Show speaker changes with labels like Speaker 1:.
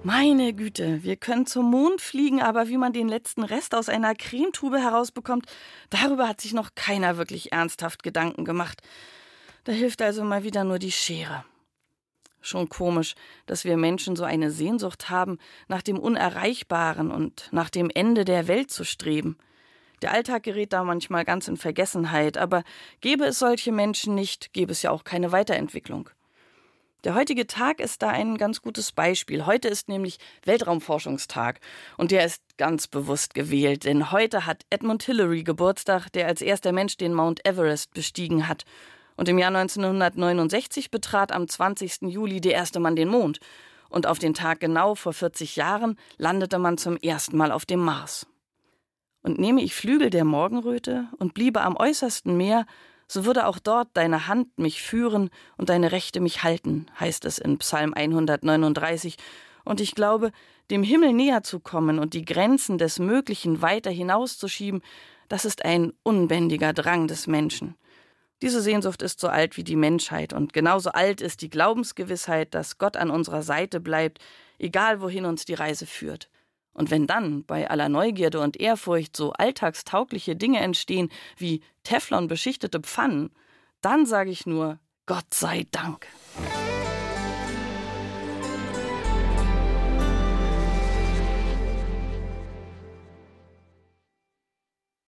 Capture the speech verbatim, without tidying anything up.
Speaker 1: Meine Güte, wir können zum Mond fliegen, aber wie man den letzten Rest aus einer Cremetube herausbekommt, darüber hat sich noch keiner wirklich ernsthaft Gedanken gemacht. Da hilft also mal wieder nur die Schere. Schon komisch, dass wir Menschen so eine Sehnsucht haben, nach dem Unerreichbaren und nach dem Ende der Welt zu streben. Der Alltag gerät da manchmal ganz in Vergessenheit, aber gäbe es solche Menschen nicht, gäbe es ja auch keine Weiterentwicklung. Der heutige Tag ist da ein ganz gutes Beispiel. Heute ist nämlich Weltraumforschungstag und der ist ganz bewusst gewählt, denn heute hat Edmund Hillary Geburtstag, der als erster Mensch den Mount Everest bestiegen hat. Und im Jahr neunzehnhundertneunundsechzig betrat am zwanzigsten Juli der erste Mann den Mond. Und auf den Tag genau vor vierzig Jahren landete man zum ersten Mal auf dem Mars. Und nehme ich Flügel der Morgenröte und bliebe am äußersten Meer, so würde auch dort deine Hand mich führen und deine Rechte mich halten, heißt es in Psalm hundertneununddreißig. Und ich glaube, dem Himmel näher zu kommen und die Grenzen des Möglichen weiter hinauszuschieben, das ist ein unbändiger Drang des Menschen. Diese Sehnsucht ist so alt wie die Menschheit und genauso alt ist die Glaubensgewissheit, dass Gott an unserer Seite bleibt, egal wohin uns die Reise führt. Und wenn dann bei aller Neugierde und Ehrfurcht so alltagstaugliche Dinge entstehen wie Teflon beschichtete Pfannen, dann sage ich nur, Gott sei Dank.